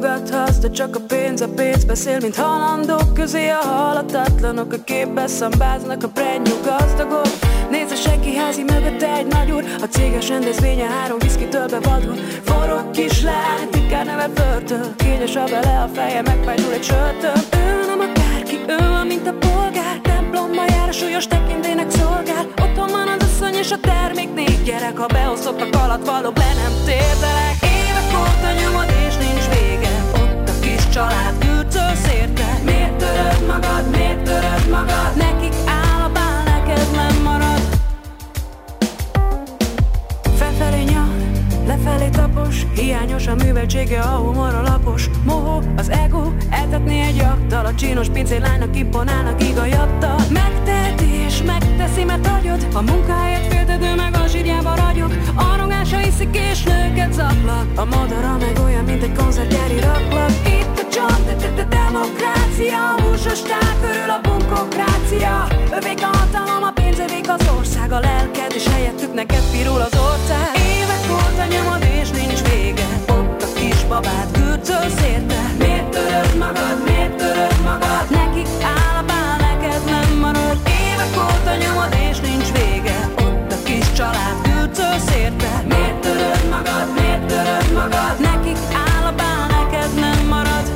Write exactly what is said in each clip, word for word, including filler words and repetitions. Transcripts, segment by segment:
Hallgathatsz, de csak a pénz, a pénz beszél, mint halandók közé a halhatatlanok, a képbe szambáznak a brand new gazdagok. Nézd a senki házi mögötte egy nagy úr, a céges rendezvénye három viszkitől bevadul. Forró kislány, titkár neve Flörtől, kényes a vele a feje, megfájdul egy sörtől. Ő nem akárki, ő a mint a polgár, templomba jár, a súlyos tekintélynek szolgál. Otthon van az asszony és a termék, négy gyerek, ha beosztottak alatt valók, le nem térdelek. Évek óta nyomod és nincs vége, ott a kis család kürcöl szérte. Miért töröd magad, miért töröd magad, nekik áll a bál, neked nem marad. Felfelé nyal, lefelé tapos, hiányos a műveltsége, a humor a lapos. Mohó, az ego, eltetné egy jaktal, a csinos pincélánynak imponálnak igajattal. Megteheti és megteszi, mert hagyod, a munkáját féltedő meg a zsírjába ragyog. A rogása iszik és nőket zaklat, a madara meg olyan, mint egy konzervgyári raklat. Itt a csont, demokrácia, a húsos tál körül a bunkokrácia. Övék a hatalom, a pénz, övék az ország, a lelked, és helyettük neked pirul az ország. Évek óta nyomod és nincs vége, ott a kisbabát kürcöl szérte. Miért töröd magad, miért töröd magad, nekik áll a bál, neked nem marad. Évek óta nyomod és nincs vége, ott a kis család kürcöl szérte. Miért töröd magad, miért töröd magad, nekik áll a bál, neked nem marad.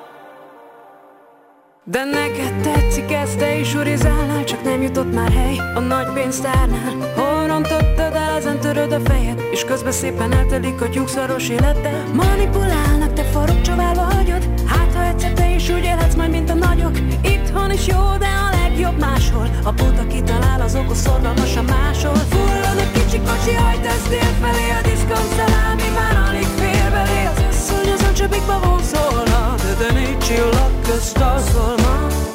De neked tetszik ez, te is urizálnál, csak nem jutott már hely a nagy pénztárnál. Hol rontottad el, ezen töröd a fejed, és közben szépen eltelik a tyúkszaros életed. Manipulálnak, te farok csaválva hagyod, hát ha egyszer te is úgy élhetsz majd, mint a nagyok. Itthon is jó, de a legjobb máshol, a buta kitalál, az okos szorgalmasan máshol. Fullad a kicsi kocsi, hajtasz dél felé, a diszkont szalámi már alig fér belé. Az asszony azon csöpikba vonszolna, de de négy csillag közt a szolma.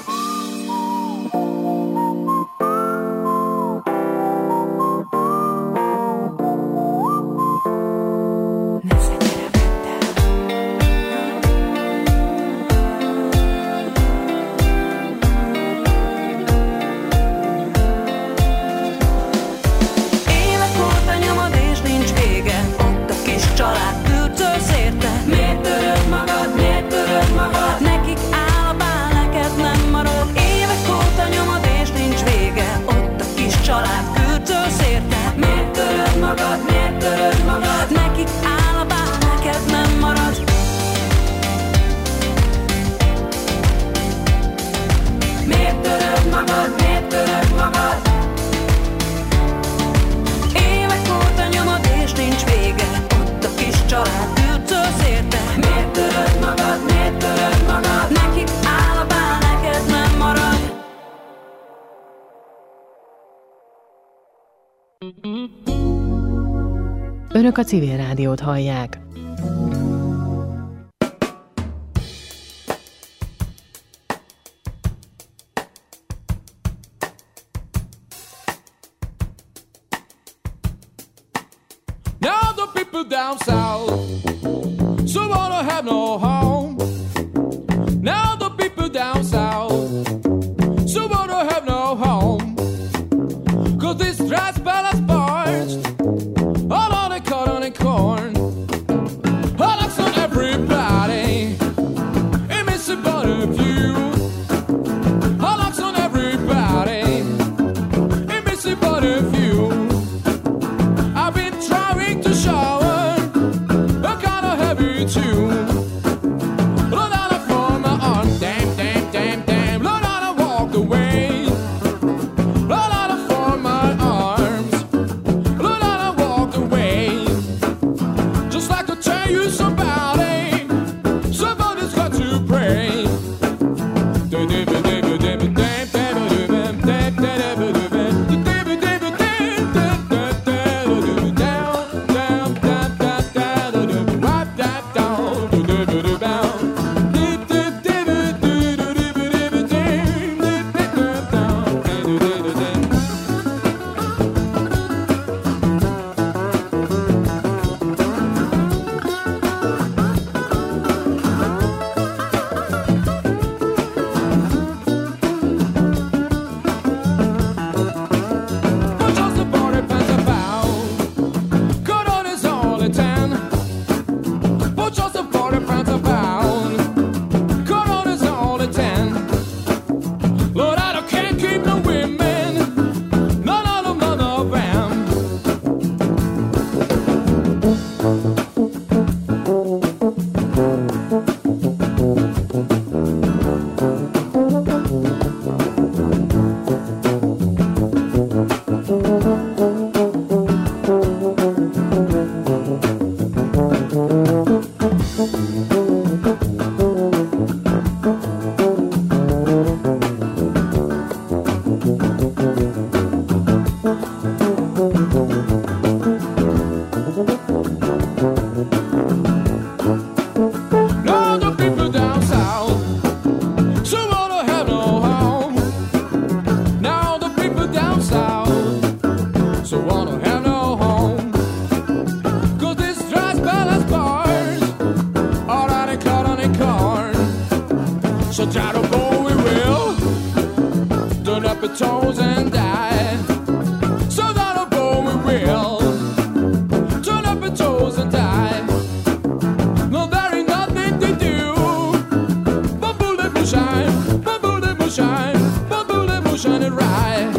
Önök a Civil Rádiót hallják. Now the people down south, some wanna have no home. Now the people down south, some wanna have no home. 'Cause this trash ballast parched all on the cotton and corn. All looks on everybody, it miss about a few. All looks on everybody, it miss about a few. I've been trying to shower a kind of heavy tune. So try to go, we will. Turn up your toes and die. So try to go, we will. Turn up your toes and die. No, there ain't nothing to do. But bullet will shine, but bullet will shine, but bullet will shine it right.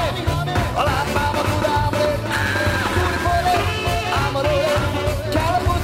California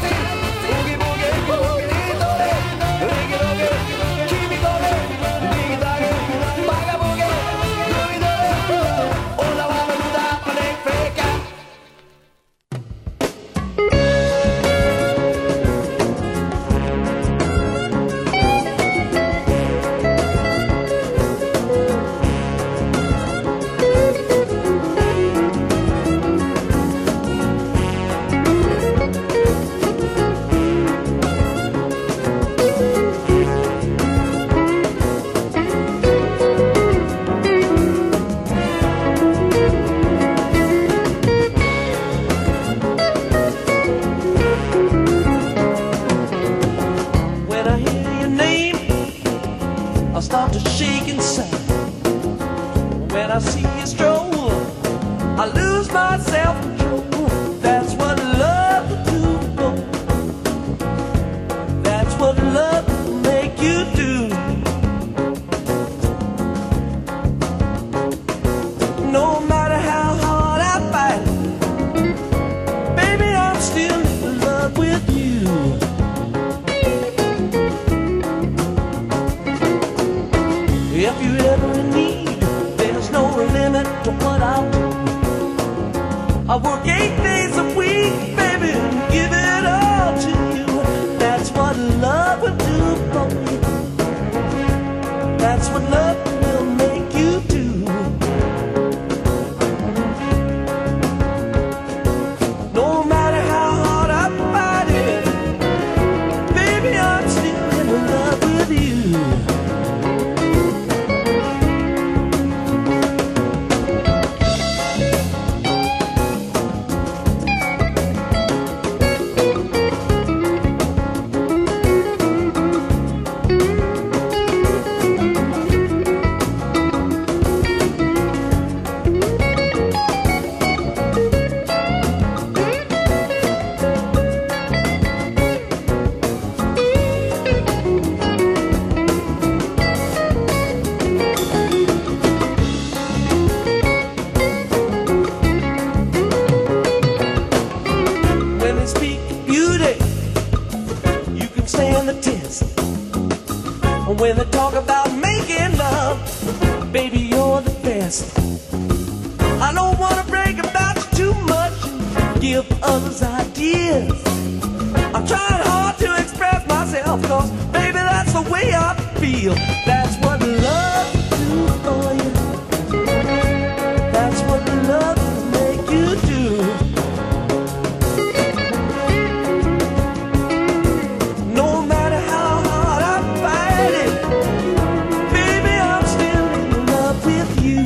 scientist. When they talk about making love, baby, you're the best. I don't want to brag about you too much and give others ideas. I'm trying hard to express myself, cause baby, that's the way I feel. That's what love do for you. That's what love will make you do. No matter how hard I fight it, baby, I'm still in love with you.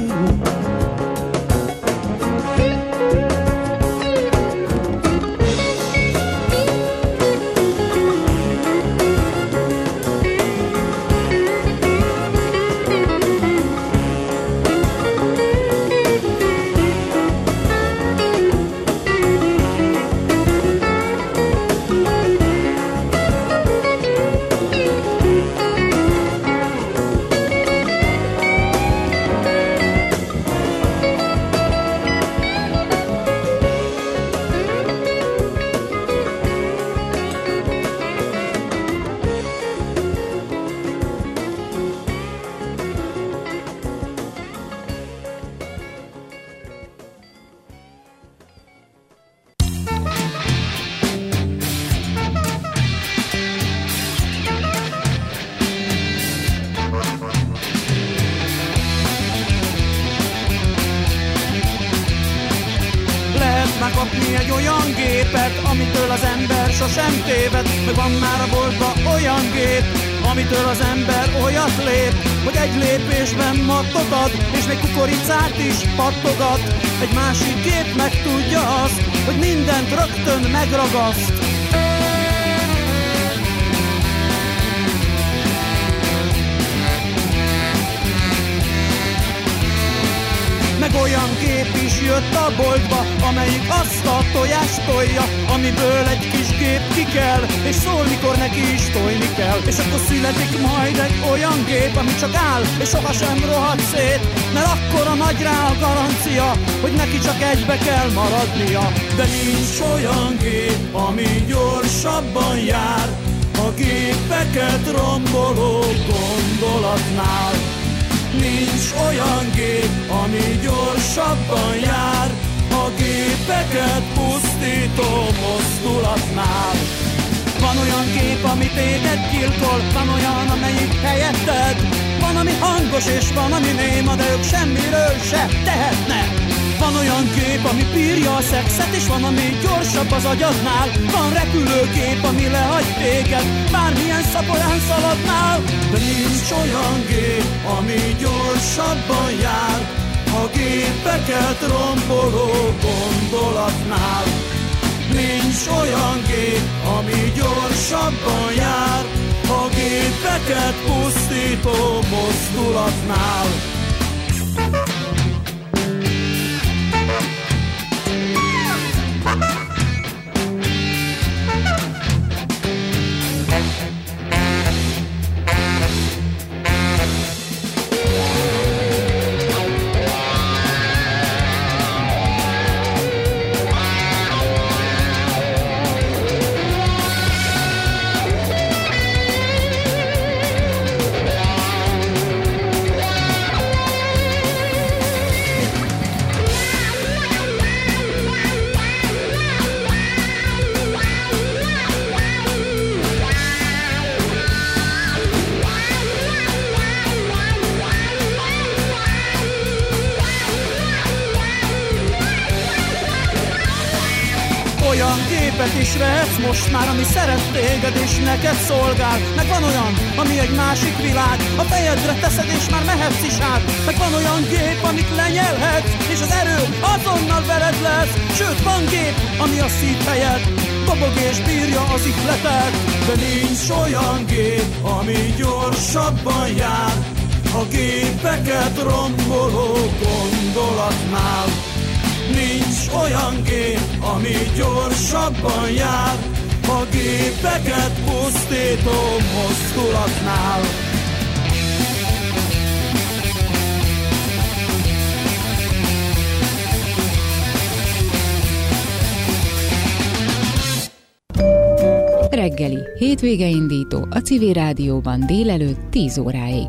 Megkapni egy olyan gépet, amitől az ember sosem téved. Meg van már a boltban olyan gép, amitől az ember olyat lép, hogy egy lépésben mattot ad, és még kukoricát is pattogat. Egy másik gép meg tudja azt, hogy mindent rögtön megragaszt. Meg olyan gép is jött a boltba, amelyik azt a tojást tolja, amiből egy kis gép ki kell, és szól, mikor neki is tojni kell. És akkor születik majd egy olyan gép, ami csak áll, és sohasem rohad szét, mert akkora nagy rá a garancia, hogy neki csak egybe kell maradnia. De nincs olyan gép, ami gyorsabban jár a gépeket romboló gondolatnál. Nincs olyan gép, ami gyorsabban jár a gépeket pusztító mozdulatnál. Van olyan gép, ami téged gyilkol, van olyan, amelyik helyetted. Van, ami hangos és van, ami néma, de ők semmiről se tehetnek. Van olyan gép, ami bírja a szexet, és van, ami gyorsabb az agyadnál. Van repülőgép, ami lehagy téged, bármilyen szaporán szaladnál. De nincs olyan gép, ami gyorsabban jár a gépeket romboló gondolatnál. Nincs olyan gép, ami gyorsabban jár a gépeket pusztító mozdulatnál. Is vehetsz most már, ami szeret téged és neked szolgál. Meg van olyan, ami egy másik világ, a fejedre teszed és már mehetsz is át. Meg van olyan gép, amit lenyelhetsz, és az erő azonnal veled lesz. Sőt, van gép, ami a szívhelyed, dobog és bírja az ihletet. De nincs olyan gép, ami gyorsabban jár a gépeket romboló gondolatnál. Nincs olyan gép, ami gyorsabban jár a gépeket pusztító mozdulatnál. reggeli, hétvége indító a Civil Rádióban délelőtt tíz óráig.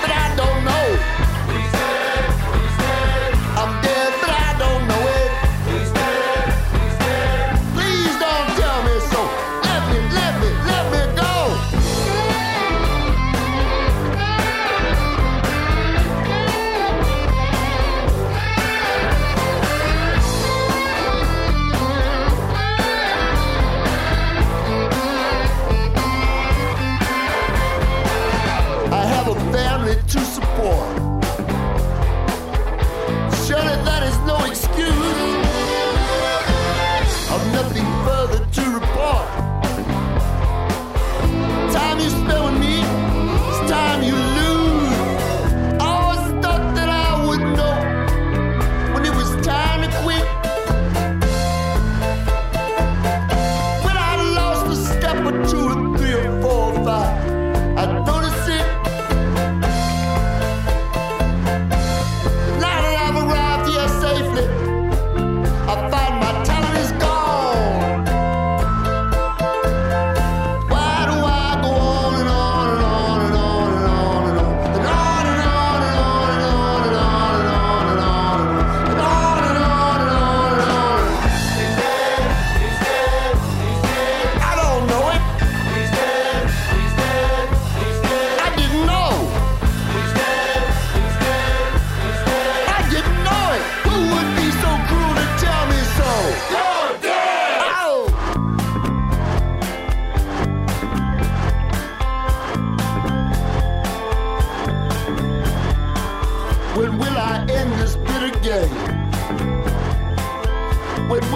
He's dead, he's dead. I'm dead, but I don't know it.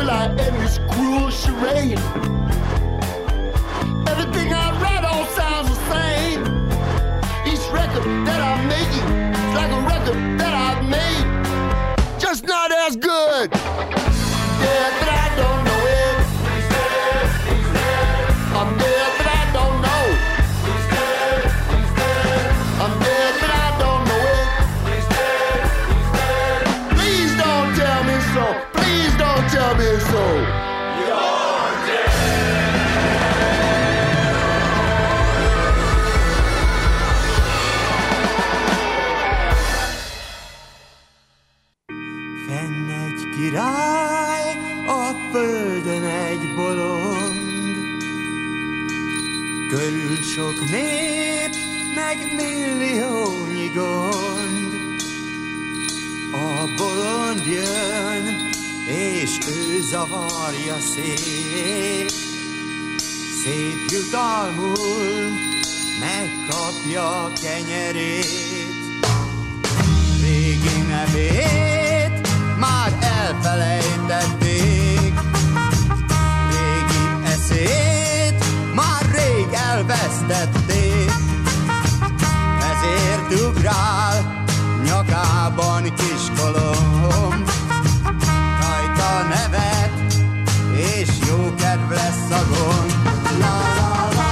I end this cruel charade. Everything I write all sounds the same. Each record that I'm making is like a record that I've made, just not as good. Yeah, but I don't know it. He's dead, he's dead. I'm dead, but I don't know. He's dead, he's dead. I'm dead, but I don't know it. He's dead, he's dead. Please don't tell me so. Please don't tell me so. You're dead. Fenn egy király, a földön egy bolond. Körül sok nép, meg milliónyi gond. A bolond jön, és ő zavarja szét. Szép jutalmul megkapja kenyerét. Régi nevét már elfelejtették. Régi eszét már rég elvesztették. Ezért ugrál nyakában kiskolom. Rajta nevet, és jó kedv lesz a gond. La, la, la.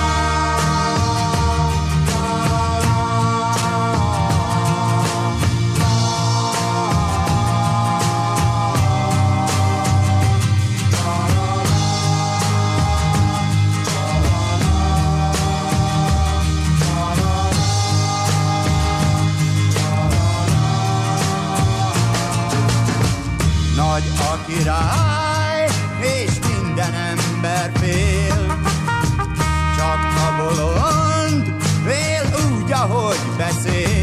Nagy a király, és minden ember fél. Csak a bolond fél úgy, ahogy beszél.